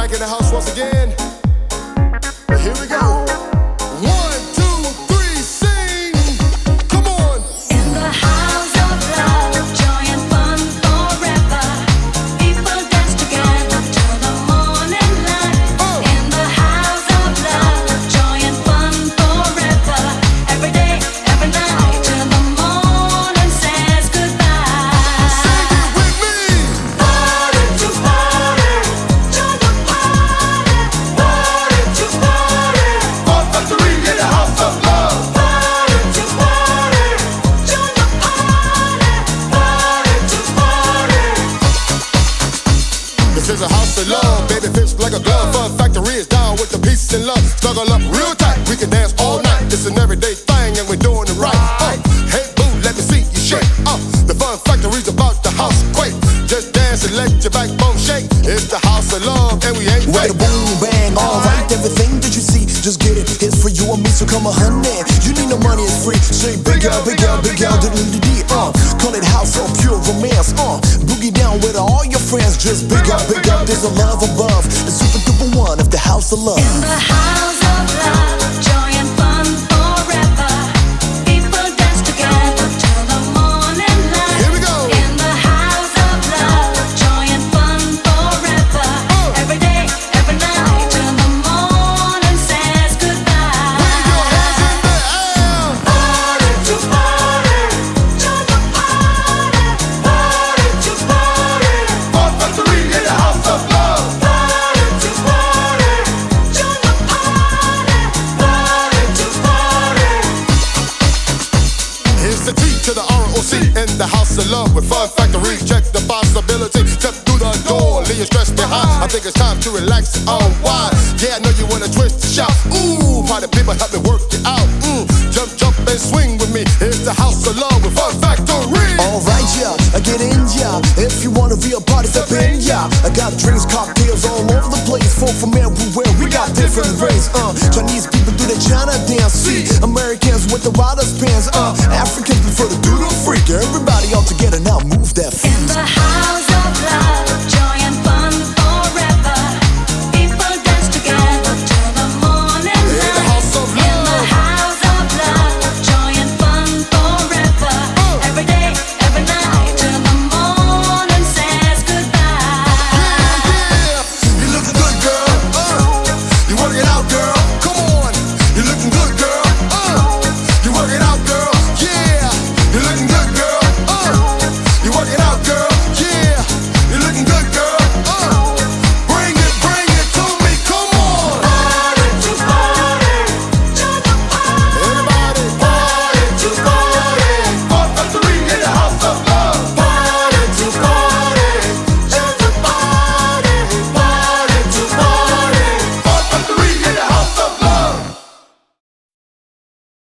back in the house once again. Here we go. 1, 2, 3, sing. Come on. In the house of love, joy and fun forever. People dance together till the morning light. In the house of love, joy and fun forever. Every day, every night, till the morning says goodbye. Sing it with me. Party to party, join the party. Party to party, Fun Factory in the house of love. party to party, join the party. Party to party. This is a house of love, baby, fits like a glove. Fun Factory is down with the peace and love. Snuggle up real tight, we can dance all night. It's an everyday thing and we're doing it right. Hey boo, let me see you shake. The Fun Factory's about the house quake. Just dance and let your backbone shake. It's the house of love and we ain't Where the fake. boom bang, alright, everything that you see, just get it. It's for you and me, so come on, honey. You need no money, it's free. Say big girl, diddly-dee, call it house of pure romance, boogie down with all your friends, just big up, there's a love above, the super duper one of the house of love. In the house of love, joy and fun forever. People dance together till the morning light. Here we go. In the house of love, joy and fun forever. Every day, every night, till the morning says goodbye. Wave your hands in the air. Party to party, join the party. Party to party, Fun Factory in the house of love. party to party, join the party. Party to party. Here's the T to the ROC in the house of love with Fun Factory. Check the possibility. Step through the door, leave your stress behind. I think it's time to relax and unwind. Yeah, I know you wanna twist and shout. Ooh, party people help me work it out. Jump and swing with me. It's the house of love with Fun Factory. Alright, yeah, I get in, yeah. If you wanna be a party, step in, yeah. I got drinks, cocktails all over the place. Folk from everywhere, we got different race. Chinese people do the China dance. See, Americans with the riders pants. Africans prefer to do the freak. Everybody all together now, move that feet. In the